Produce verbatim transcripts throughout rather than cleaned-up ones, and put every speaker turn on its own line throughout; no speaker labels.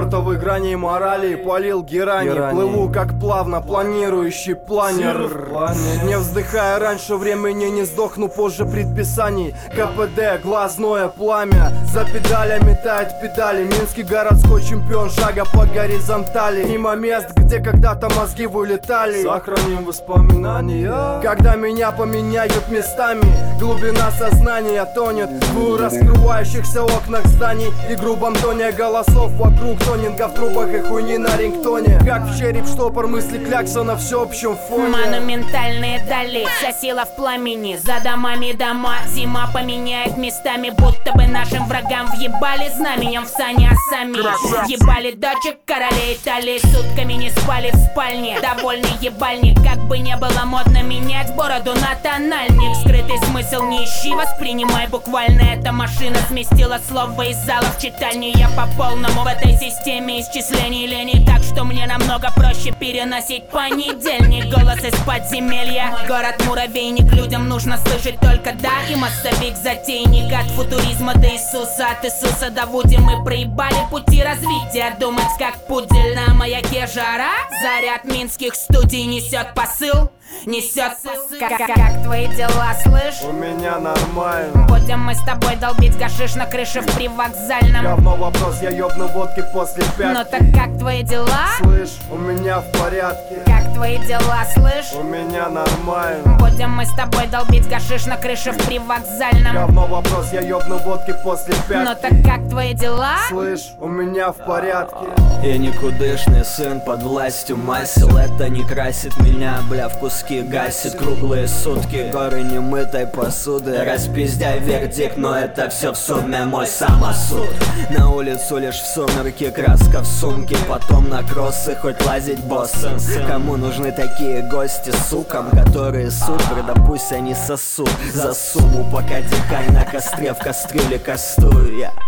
чертовой грани морали полил герани, герани. Плыву как плавно планирующий планер, не вздыхая раньше времени, не сдохну позже предписаний. КПД, глазное пламя, за педалями тает педали. Минский городской чемпион шага по горизонтали. Мимо мест, где когда-то мозги вылетали. Сохраним воспоминания, когда меня поменяют местами. Глубина сознания тонет в раскрывающихся окнах зданий и грубом тоне голосов вокруг, тонинга в трубах и хуйни на рингтоне. Как в череп штопор мысли клякса на всеобщем фоне.
Монументальные дали, вся сила в пламени. За домами дома, зима поменяет местами. Будто бы нашим врагам въебали знаменем в сани, а сами ебали дочек королей Италии. Сутками не спали в спальне, довольный ебальник. Как бы не было модно менять бороду на тональник. Скрытый смысл не ищи, воспринимай буквально. Эта машина сместила слово из зала в читальню. Я по полному в этой системе исчислений лени, так что мне намного проще переносить понедельник. Голос из подземелья, город-муравейник. Людям нужно слышать только да. И массовик-затейник, от футуризма до Иисуса. От Иисуса до Вуди мы проебали пути развития. Думать как пудель на маяке жара. Заряд минских студий несет посыл. Несет посыл. Как, как, как твои дела, слышь?
У меня нормально.
Будем мы с тобой долбить гашиш на крыше в привокзальном.
Говно вопрос, я ёбну водки после пятки.
Ну так как твои дела?
Слышь, у меня в порядке.
Как твои дела, слышь?
У меня нормально.
Будем мы с тобой долбить гашиш на крыше в привокзальном.
Говно вопрос, я ёбну водки после пятки.
Ну так как твои дела?
Слышь, у меня в порядке.
Я никудышный сын под властью масел. Это не красит меня, бля, в куски гасит. Круглые сутки, горы немытой посуды. Распиздяй вердикт, но это все в сумме мой самосуд. На улицу лишь в сумерки, краска в сумке. Потом на кроссы хоть лазить боссом. Кому нужны такие гости, сукам, которые супер, да пусть они сосут за сумму, пока дикарь на костре в кастрюле кастую я.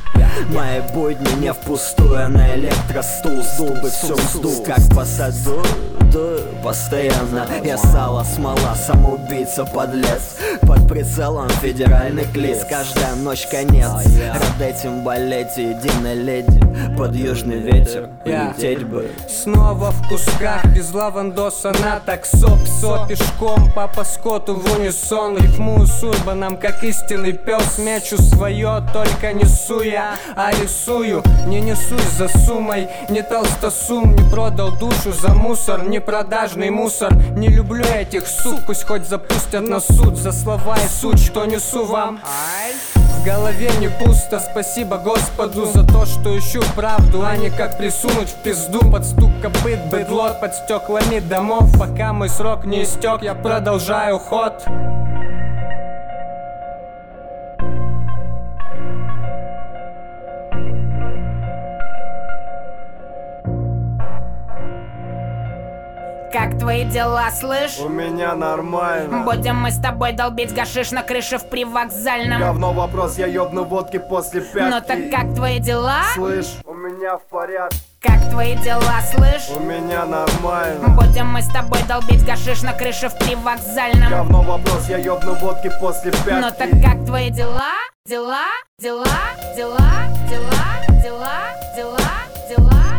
Мои будни не впустую, а на электростул сдул бы всю мзду, как по саду, дую постоянно. Я сало, смола, самоубийца, подлец. Под прицелом федеральных лиц, каждая ночь конец. Рад этим болеть, единой леди, под южный ветер улететь бы.
Снова в кусках, без лавандоса на таксо. Псо пешком, папа скоту в унисон. Рифмую с урбаном, как истинный пес. Мячу свое, только несу я, а рисую. Не несусь за суммой, не толстосум. Не продал душу за мусор, не продажный мусор. Не люблю этих сук, пусть хоть запустят на суд за слова и суть, что несу вам. В голове не пусто, спасибо Господу за то, что ищу правду, а не как присунуть в пизду. Под стук копыт, быдлот под стеклами домов. Пока мой срок не истек, я продолжаю ход.
Как твои дела, слышь?
У меня нормально.
Будем мы с тобой долбить гашиш на крыше в привокзальном.
Говно вопрос, я ёбну водки после пятки.
Ну так как твои дела?
Слышь, у меня в порядке.
Как твои дела, слышь?
У меня нормально.
Будем мы с тобой долбить гашиш на крыше в привокзальном.
Говно вопрос, я ёбну водки после пятки.
Ну так как твои дела? Дела, дела, дела, дела, дела, дела, дела.